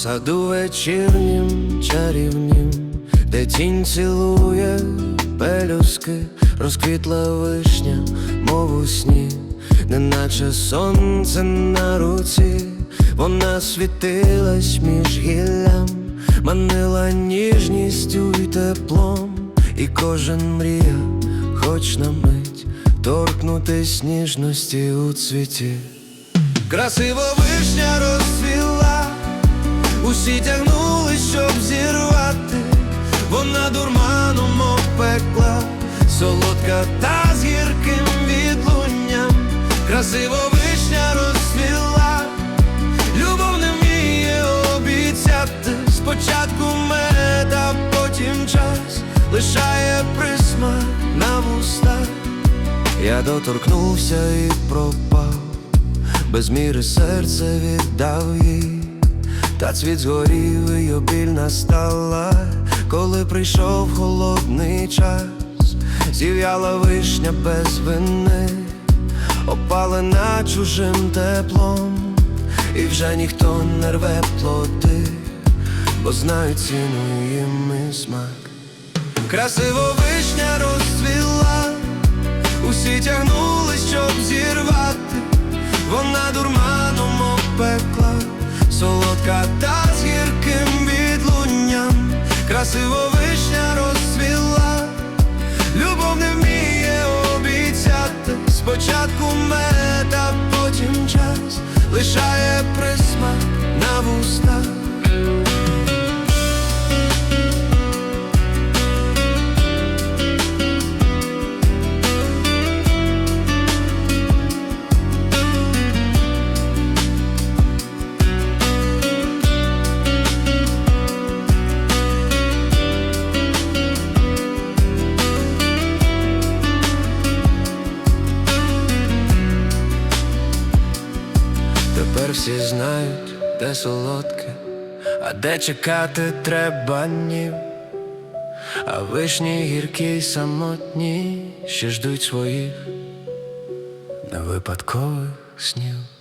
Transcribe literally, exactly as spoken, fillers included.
саду вечірнім чарівнім, де тінь цілує пелюстки, розквітла вишня, мов у сні, неначе сонце на руці. Вона світилась між гіллям, манила ніжністю й теплом, і кожен мріяв, хоч на мить, торкнутись ніжності у цвіті. Красиво вишня розцвіла, усі тягнулись, щоб зірвати. Вона дурманом опекла, солодка та з гірким відлунням. Красиво вишня розцвіла, любов не вміє обіцяти. Спочатку мед, а потім час лишає присмак на вустах. Я доторкнувся і пропав, без міри серце віддав їй. Та цвіт згорів і обіль настала, коли прийшов холодний час. Зів'яла вишня без вини, опалена чужим теплом, і вже ніхто не рве плоди, бо знають ціну їм і смак. Красиво вишня розцвіла, усі тягнулись, щоб зірвати. Вона дурманом опекла, солодка та з гірким відлунням. Красиво вишня розцвіла, любов не вміє обіцяти. Спочатку мед, а потім час лишає присмак на вустах. Тепер всі знають, де солодке, а де чекати треба днів. А вишні гіркі й самотні ще ждуть своїх невипадкових снів.